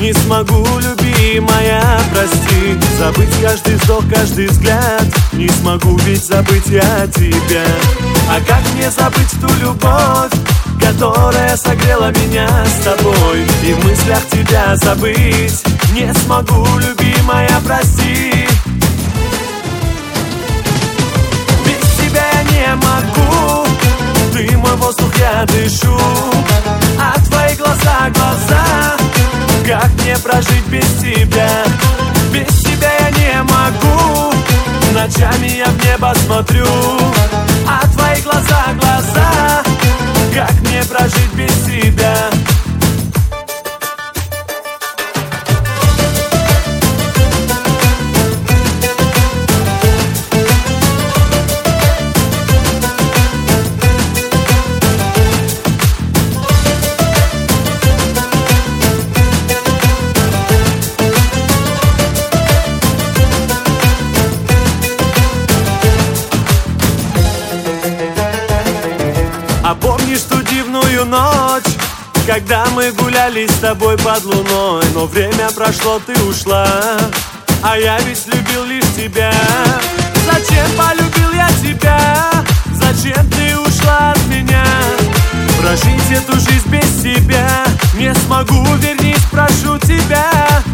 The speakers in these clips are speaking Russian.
не смогу, любимая, прости. Забыть каждый вздох, каждый взгляд не смогу, ведь забыть я тебя. А как мне забыть ту любовь, которая согрела меня с тобой? И в мыслях тебя забыть не смогу, любимая, прости. Без тебя я не могу, ты мой воздух, я дышу. А твои глаза, глаза, как мне прожить без тебя? Без тебя я не могу, ночами я в небо смотрю. А твои глаза, глаза, как мне прожить без тебя? А помнишь ту дивную ночь, когда мы гуляли с тобой под луной? Но время прошло, ты ушла, а я ведь любил лишь тебя. Зачем полюбил я тебя? Зачем ты ушла от меня? Прожить эту жизнь без тебя не смогу, вернись, прошу тебя.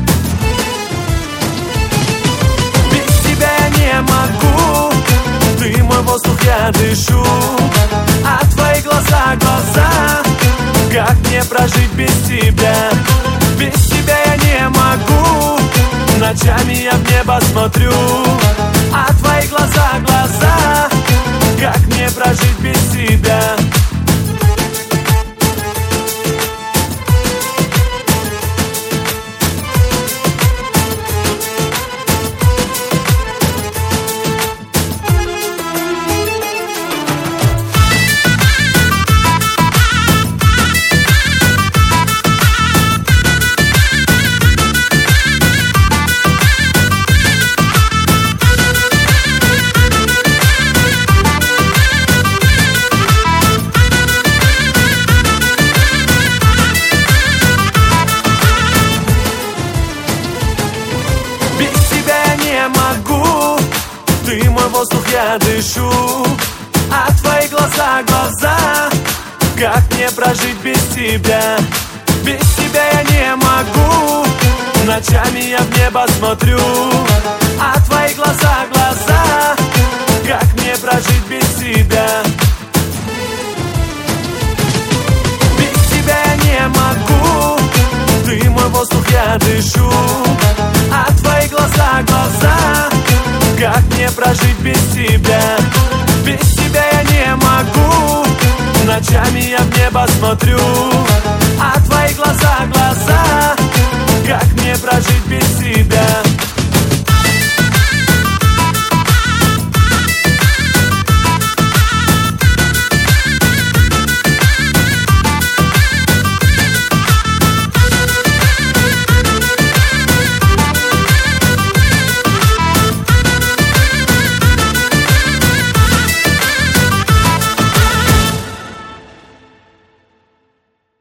Без тебя я не могу, ты мой воздух, я дышу. А твои глаза, глаза, как мне прожить без тебя? Без тебя я не могу, ночами я в небо смотрю. А твои глаза, глаза, как мне прожить без тебя? Ты мой воздух, я дышу. А твои глаза, глаза, как мне прожить без тебя? Без тебя я не могу, ночами я в небо смотрю. А твои глаза, глаза, как мне прожить без тебя? Без тебя я не могу, ты мой воздух, я дышу. А твои глаза, глаза, как мне прожить без тебя? Без тебя я не могу, ночами я в небо смотрю. А твои глаза, глаза, как мне прожить без тебя?